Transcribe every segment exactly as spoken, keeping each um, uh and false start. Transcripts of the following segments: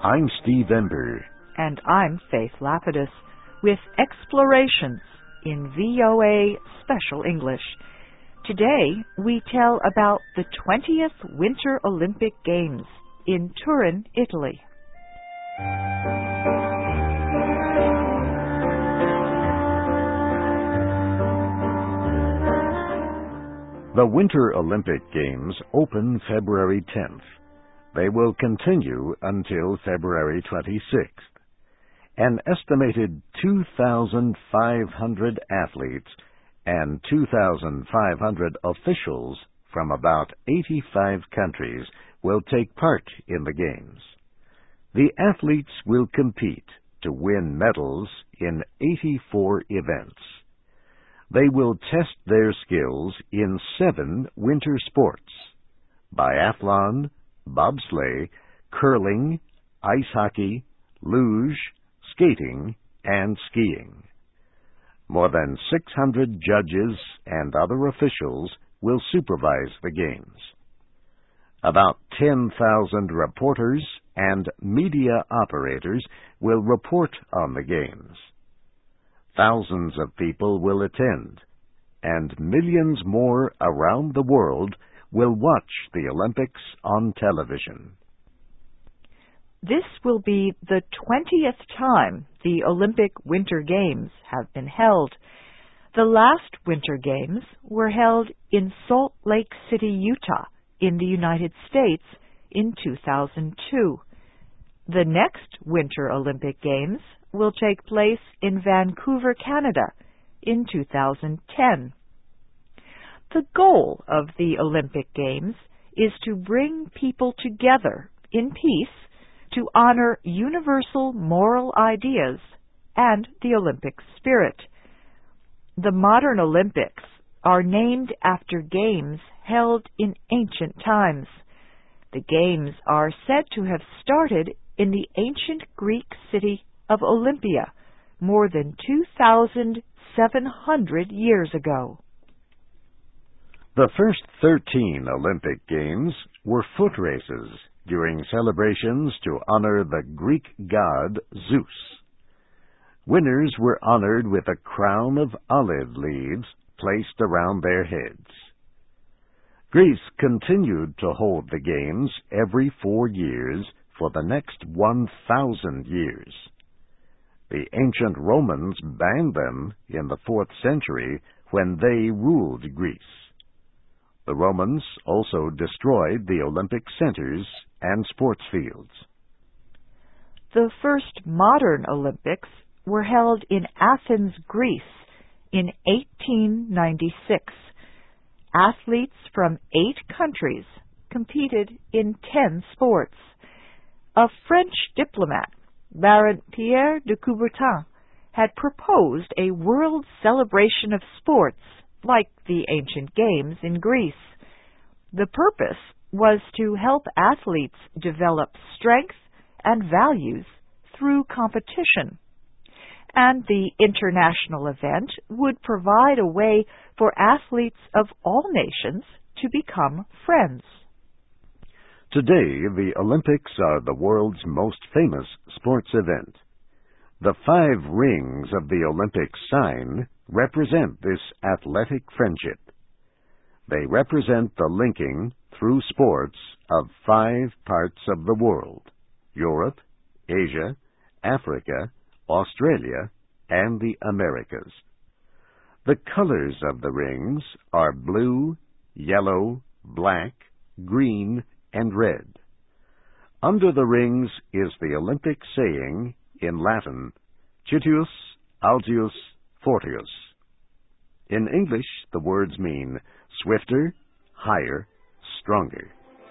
I'm Steve Ember. And I'm Faith Lapidus with Explorations in V O A Special English. Today we tell about the twentieth Winter Olympic Games in Turin, Italy. The Winter Olympic Games open February tenth. They will continue until February twenty-sixth. An estimated two thousand five hundred athletes and two thousand five hundred officials from about eighty-five countries will take part in the Games. The athletes will compete to win medals in eighty-four events. They will test their skills in seven winter sports: biathlon, bobsleigh, curling, ice hockey, luge, skating, and skiing. More than six hundred judges and other officials will supervise the Games. About ten thousand reporters and media operators will report on the Games. Thousands of people will attend, and millions more around the world will watch the Olympics on television. This will be the twentieth time the Olympic Winter Games have been held. The last Winter Games were held in Salt Lake City, Utah, in the United States in two thousand two. The next Winter Olympic Games will take place in Vancouver, Canada, in two thousand ten. The goal of the Olympic Games is to bring people together in peace to honor universal moral ideas and the Olympic spirit. The modern Olympics are named after games held in ancient times. The games are said to have started in the ancient Greek city of Olympia more than two thousand seven hundred years ago. The first thirteen Olympic Games were foot races during celebrations to honor the Greek god Zeus. Winners were honored with a crown of olive leaves placed around their heads. Greece continued to hold the Games every four years for the next one thousand years. The ancient Romans banned them in the fourth century when they ruled Greece. The Romans also destroyed the Olympic centers and sports fields. The first modern Olympics were held in Athens, Greece, in eighteen ninety-six. Athletes from eight countries competed in ten sports. A French diplomat, Baron Pierre de Coubertin, had proposed a world celebration of sports like the ancient games in Greece. The purpose was to help athletes develop strength and values through competition. And the international event would provide a way for athletes of all nations to become friends. Today, the Olympics are the world's most famous sports event. The five rings of the Olympic sign represent this athletic friendship. They represent the linking through sports of five parts of the world: Europe, Asia, Africa, Australia, and the Americas. The colors of the rings are blue, yellow, black, green, and red. Under the rings is the Olympic saying in Latin, Citius, Altius, Fortius. In English, the words mean swifter, higher, stronger.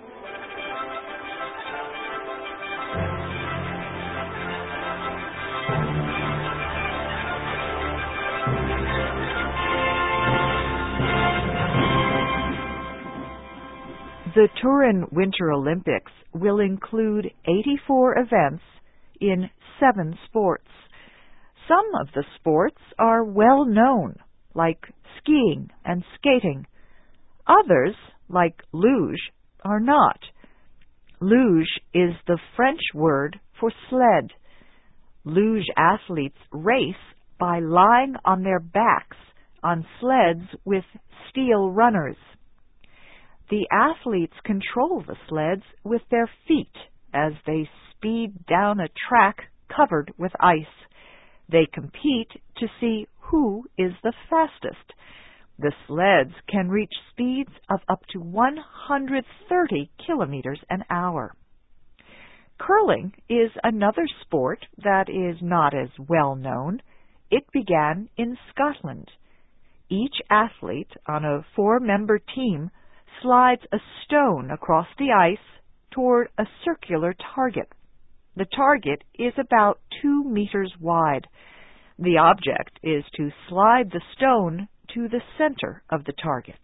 The Turin Winter Olympics will include eighty-four events in seven sports. Some of the sports are well known, like skiing and skating. Others, like luge, are not. Luge is the French word for sled. Luge athletes race by lying on their backs on sleds with steel runners. The athletes control the sleds with their feet as they speed down a track covered with ice. They compete to see who is the fastest. The sleds can reach speeds of up to one hundred thirty kilometers an hour. Curling is another sport that is not as well known. It began in Scotland. Each athlete on a four-member team slides a stone across the ice toward a circular target. The target is about two meters wide. The object is to slide the stone to the center of the target.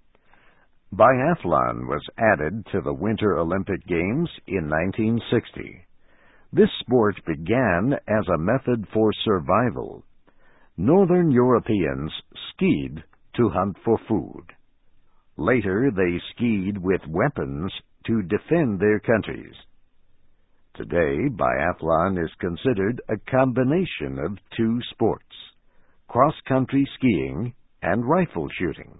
Biathlon was added to the Winter Olympic Games in nineteen sixty. This sport began as a method for survival. Northern Europeans skied to hunt for food. Later, they skied with weapons to defend their countries. Today, biathlon is considered a combination of two sports, cross-country skiing and rifle shooting.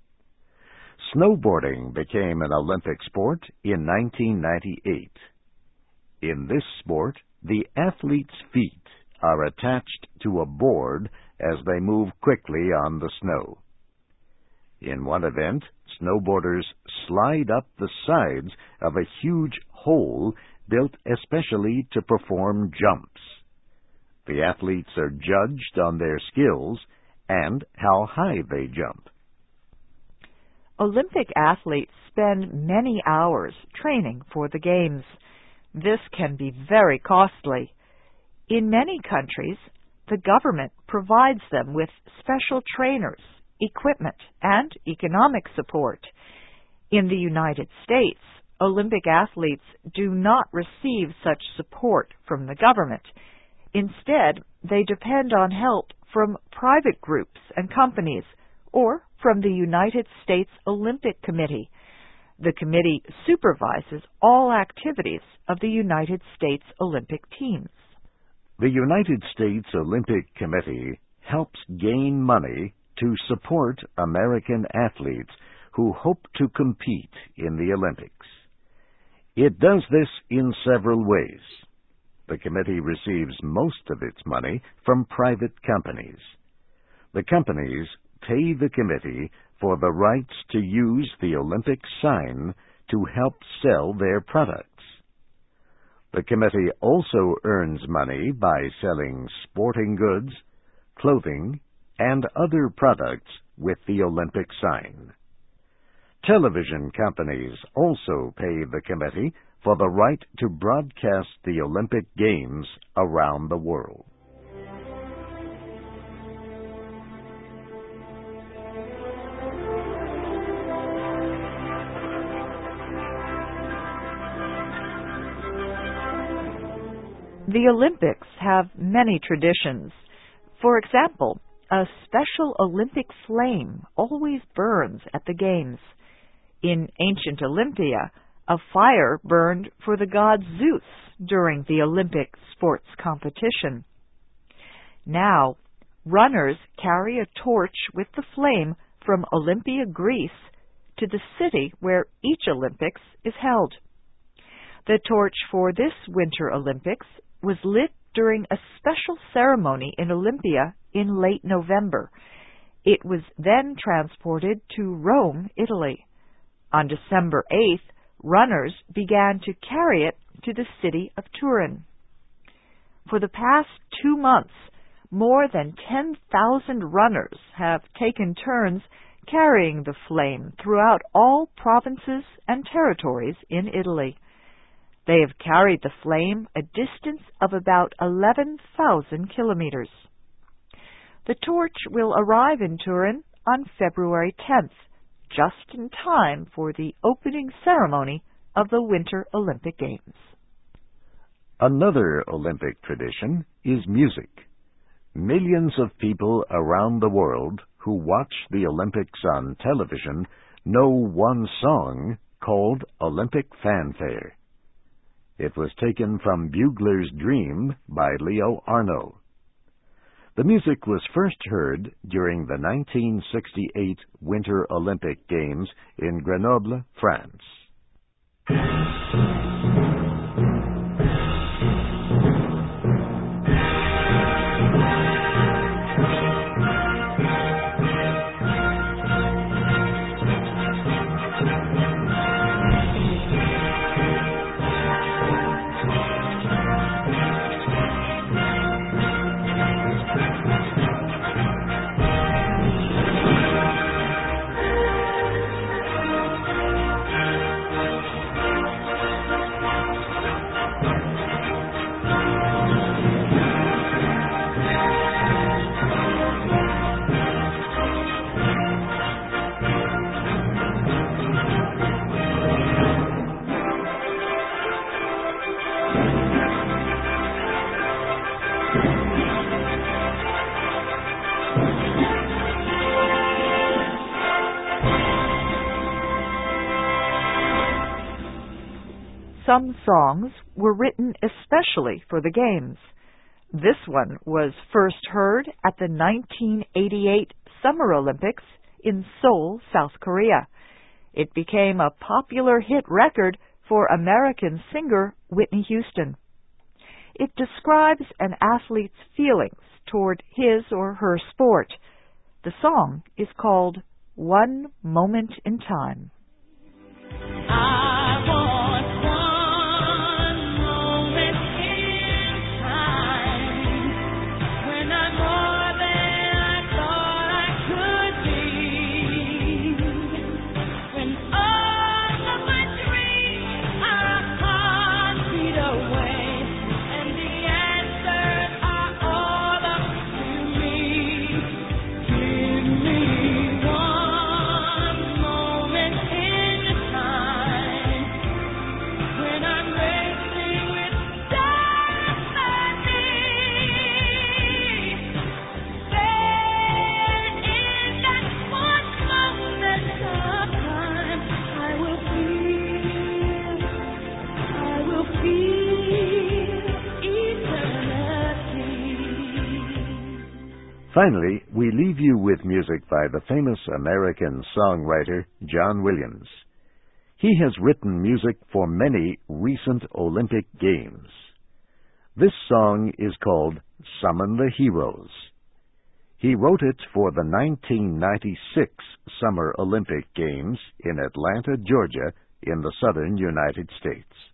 Snowboarding became an Olympic sport in nineteen ninety-eight. In this sport, the athletes' feet are attached to a board as they move quickly on the snow. In one event, snowboarders slide up the sides of a huge hole built especially to perform jumps. The athletes are judged on their skills and how high they jump. Olympic athletes spend many hours training for the Games. This can be very costly. In many countries, the government provides them with special trainers, equipment, and economic support. In the United States, Olympic athletes do not receive such support from the government. Instead, they depend on help from private groups and companies or from the United States Olympic Committee. The committee supervises all activities of the United States Olympic teams. The United States Olympic Committee helps gain money to support American athletes who hope to compete in the Olympics. It does this in several ways. The committee receives most of its money from private companies. The companies pay the committee for the rights to use the Olympic sign to help sell their products. The committee also earns money by selling sporting goods, clothing, and other products with the Olympic sign. Television companies also pay the committee for the right to broadcast the Olympic Games around the world. The Olympics have many traditions. For example, a special Olympic flame always burns at the Games. In ancient Olympia, a fire burned for the god Zeus during the Olympic sports competition. Now, runners carry a torch with the flame from Olympia, Greece, to the city where each Olympics is held. The torch for this Winter Olympics was lit during a special ceremony in Olympia in late November. It was then transported to Rome, Italy. On December eighth, runners began to carry it to the city of Turin. For the past two months, more than ten thousand runners have taken turns carrying the flame throughout all provinces and territories in Italy. They have carried the flame a distance of about eleven thousand kilometers. The torch will arrive in Turin on February tenth, just in time for the opening ceremony of the Winter Olympic Games. Another Olympic tradition is music. Millions of people around the world who watch the Olympics on television know one song called Olympic Fanfare. It was taken from Bugler's Dream by Leo Arnaud. The music was first heard during the nineteen sixty-eight Winter Olympic Games in Grenoble, France. Some songs were written especially for the Games. This one was first heard at the nineteen eighty-eight Summer Olympics in Seoul, South Korea. It became a popular hit record for American singer Whitney Houston. It describes an athlete's feelings toward his or her sport. The song is called One Moment in Time. I want one moment in time when I'm more than I thought I could be, when all of my dreams are a heartbeat away and the answers are all up to me. Give me one moment in time when I'm racing with destiny. There in that one moment of time, I will feel, I will feel eternity. Finally, we leave you with music by the famous American songwriter John Williams. He has written music for many recent Olympic Games. This song is called Summon the Heroes. He wrote it for the nineteen ninety-six Summer Olympic Games in Atlanta, Georgia, in the southern United States.